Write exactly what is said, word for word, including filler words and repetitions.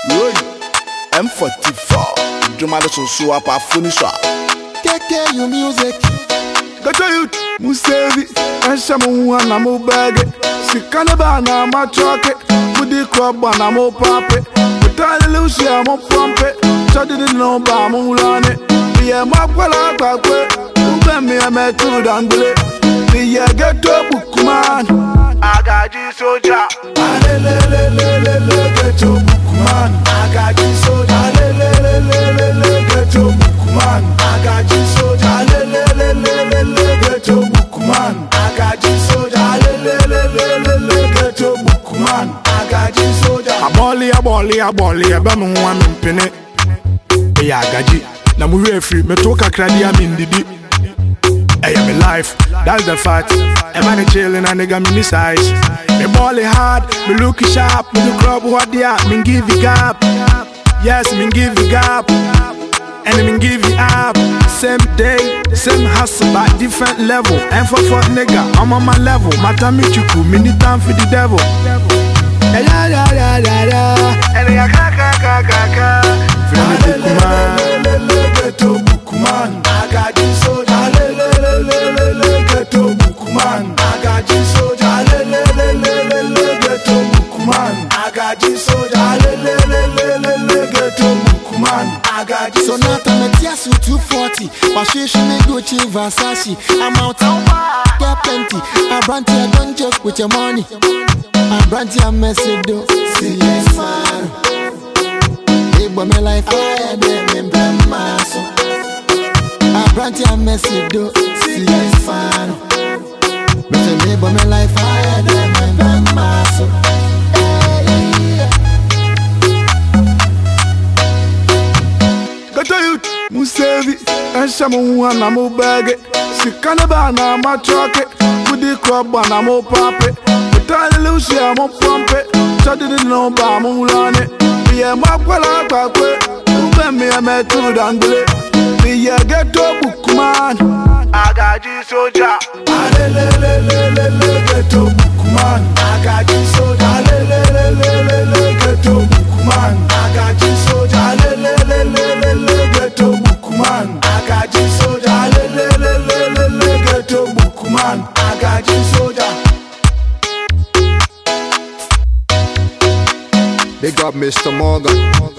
Oi, M forty-four. Drumada so so up a finisher. Take care your music. Got you, Musevi, and someone I'm a bag. Sikanaba, my truck it. With the crop, and I'm a pump it. But I lose you, I'm a pump it. So didn't know about Mulane. Be a mapala, Uber me a metal dangle. Be a get to Bookman. I got you soldier. Get to Bookman. I got you soldier. Get to Bookman. I got you soldier. Get to Bookman. I got you soldier. Get to Bookman. I got you soldier. A bolly, a bolly, a bolly, a bam one penny. Yeah, gaji. Na mu free. Me talk a crady. I'm in the deep. I am alive, that's the fact. A man chillin' and nigga mini size. Me bally hard, me look sharp. Me the crowd what they are, me give you gap. Yes, me give you gap. And me give you up. Same day, same hustle, but different level. And for for nigga, I'm on my level. Mata me chuku, me need time for the devil. Yeah, yeah, yeah, yeah, yeah, yeah. And ya ka ka ka ka ka. Feel me Bookman, get to Bookman. I got you so. Get to Bookman. I got you soldier. Get to Bookman. I got you soldier. Get to Bookman. I got you. So now I'm a T S two forty. Passion me Gucci Versace. I'm out. Get plenty. I brand you, don't joke with your money. I brand you a message do. See yes man. Hey boy my life I had them in my soul. I brand you a message do. See yes man. Me say me but my life I had them in my soul. Got you, Musevi, and someone I'm a bag. Sikanaba, my truck it. With the crop, and I'm a pump it. But I lose you, I'm a pump it. So didn't know about Mulane. Be a mapala, Uber me a metal dangle. Be a get to Bookman. I got you soldier. Get to Bookman. I got you soldier. Get to Bookman. I got you soldier. Get to Bookman. I got you soldier. Get to Bookman. I got you soldier. Big up Mister Morgan.